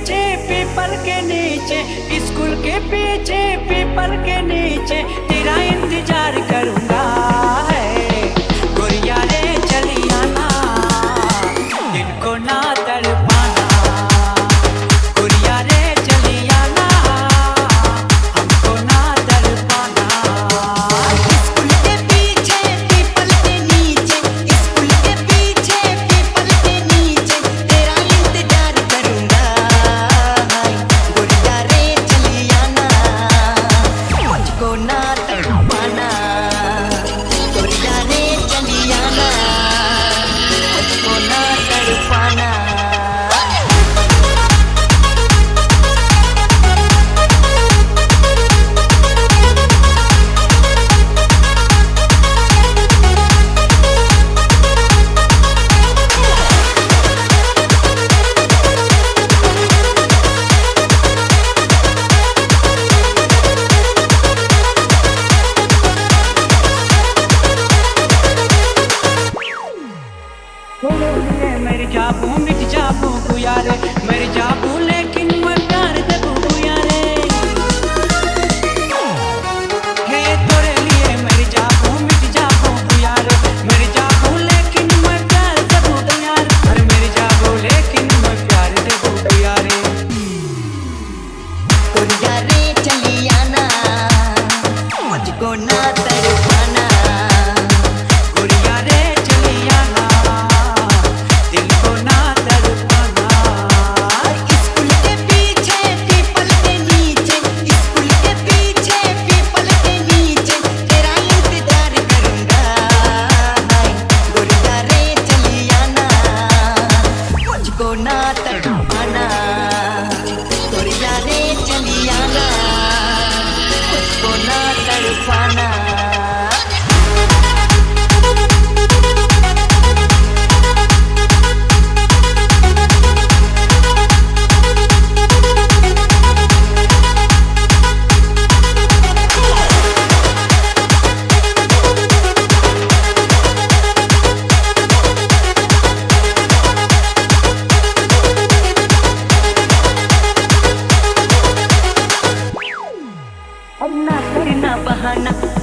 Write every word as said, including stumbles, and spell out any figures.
पीछे पीपल के नीचे, स्कूल के पीछे पीपल के नीचे तेरा इंतजार करूंगा है। गोरिया रे चली आना, दिल को ना तड़पाना। गोरिया रे चली आना, हमको ना तड़पाना। स्कूल के पीछे पीपल के नीचे, स्कूल के पीछे पीपल के नीचे तेरा इंतजार करूंगा। गोरिया रे चली आना, मुझको ना तड़पाना। गोरिया रे चली आना, मुझको ना तड़पाना। मेरी जाबू मिट जाबू गुया रे, मेरी जाबू लेकिन मैं प्यार देबू गुया रे। हे तोरे लिए मेरी जाबू मिट जाबू गुया रे, मेरी जाबू लेकिन मैं प्यार देबू गुया रे। अरे मेरी जाबू लेकिन मैं प्यार देबू गुया रे। गोरिया रे चली आना, मुझको ना तड़पाना। गोरिया रे चली आना, दिल को ना तड़पाना। स्कूल के पीछे पीपल के नीचे, स्कूल के पीछे पीपल के नीचे तेरा इंतजार करूंगा। गोरिया रे चली आना, मुझको ना तड़पाना। गोरिया रे चली आना, मुझको ना तड़पाना। अब ना करना बहाना,